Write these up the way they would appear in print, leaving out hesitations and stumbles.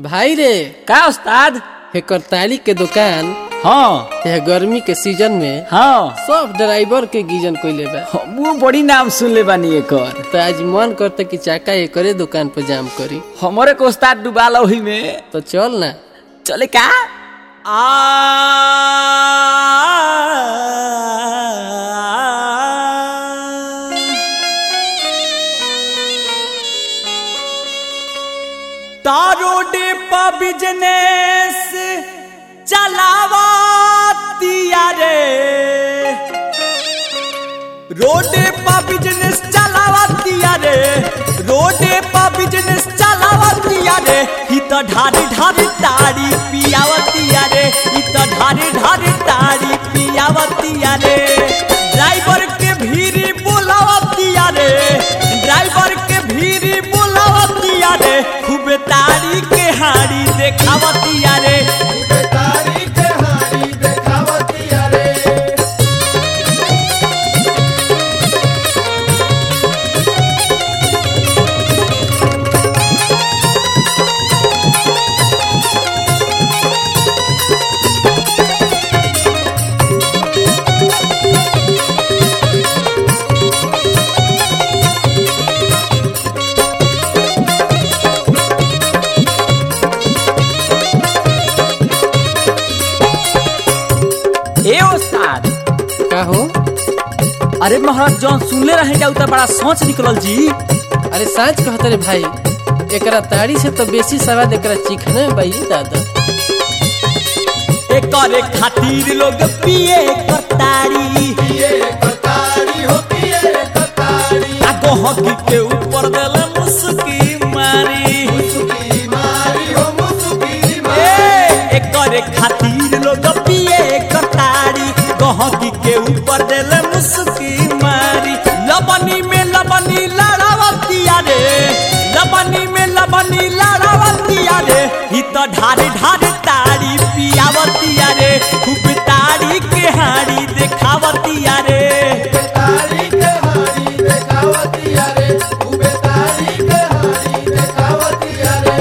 भाई रे का उस्ताद? एकर ताली के दुकान हाँ यह गर्मी के सीजन में हाँ सब ड्राइवर के गीजन कोइले बा। हमू बड़ी नाम सुनले बानी एकर। तो आज मन करता कि चाका एकरे दुकान पर जाम करी। हमरे को उस्ताद डुबाला ओही में। तो चल ना। चले का? तारोडे पा बिजनेस चलावतिया रे, रोडे पा बिजनेस चलावतिया रे, रोडे पा बिजनेस चलावतिया रे। ही तो ढारी ढारी ताड़ी पियावतिया रे, ही तो ढारी ढारी ताड़ी पियावतिया रे। ड्राइवर के भीरी बुलावतिया रे, ड्राइवर के भीरी बुलावतिया रे। खूबे ताड़ी के हाड़ी देखावतिया रे, खूबे ताड़ी के हाड़ी देखावतिया रे। ए उस्ताद का हो? अरे महाराज जौन सुनले रहे जाऊ त बड़ा सोच निकलल जी। अरे साँच कहते रे भाई, एकरा ताड़ी से तो बेसी स्वाद एकरा चिखने में भाई दादा। एकरे खातिर लोग पिए करताड़ी, पिए करताड़ी हो पिए करताड़ी। आ गोहकी के ऊपर देले मुस्की मारी, मुस्की मारी हो मुस्की मारी। एकरे खातिर लोग पिए करताड़ी, गोहकी के ऊपर देले मुस्की मारी। लबनी में लबनी लड़ावतिया रे, लबनी में लबनी लड़ावतिया रे। ही तो ढारे ढारे ताड़ी पियावतिया रे, खूब ताड़ी के हाड़ी देखावतिया रे, ताड़ी के हाड़ी देखावतिया रे, खूब ताड़ी के हाड़ी देखावतिया रे।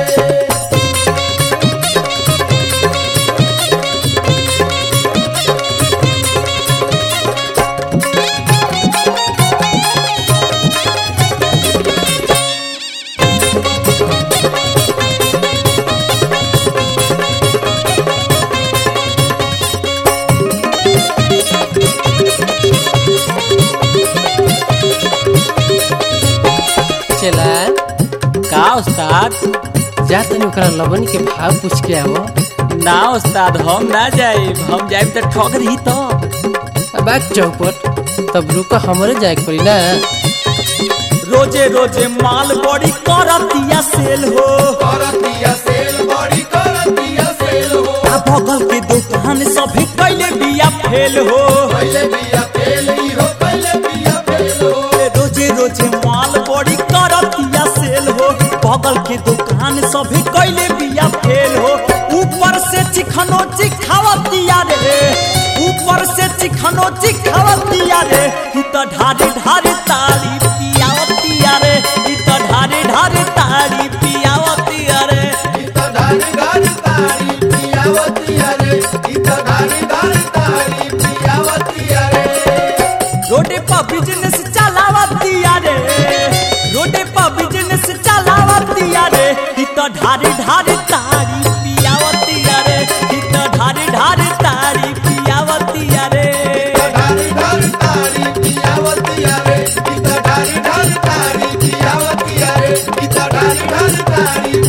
चला का उस्ताद? जा तनी ओकरा लबनी के भाव पूछ के आवो। ना उस्ताद हम ना जाइब, हम जाइब त ठग रही तो। अब आज चौपट तब रुको, हमरे जाए के पड़ी ना। रोजे रोजे माल बड़ी करतिया सेल हो, करतिया सेल बड़ी करतिया सेल हो। आ बगल के दुकान सभी कैले बिया फेल हो, कैले बिया फेल हो, कैले बिया फेल हो। रोजे रोजे माल बड़ी करतिया सेल हो, बगल के दुकान सभी कैले बिया फेल हो। ऊपर से चिखनो चिखावतिया रे, ऊपर से चिखनो चिखावतिया रे। ही तो ढारे ढारे ताड़ी पियावतिया रे, ही तो ढारे ढारे ताड़ी पियावतिया रे, ही तो ढारे ढारे ताड़ी पियावतिया रे, ही तो ढारे ढारे ताड़ी पियावतिया रे। रोडे पर बिजनेस चलावतिया रे, रोडे पर बिजनेस चलावतिया रे। ही तो ढारे ढारे ताड़ी पियावतिया रे, ही तो ढारे ढारे ताड़ी पियावतिया रे, ढारे ढारे ताड़ी पियावतिया रे, ही तो ढारे ढारे ताड़ी पियावतिया रे, ही तो ढारे ढारे ताड़ी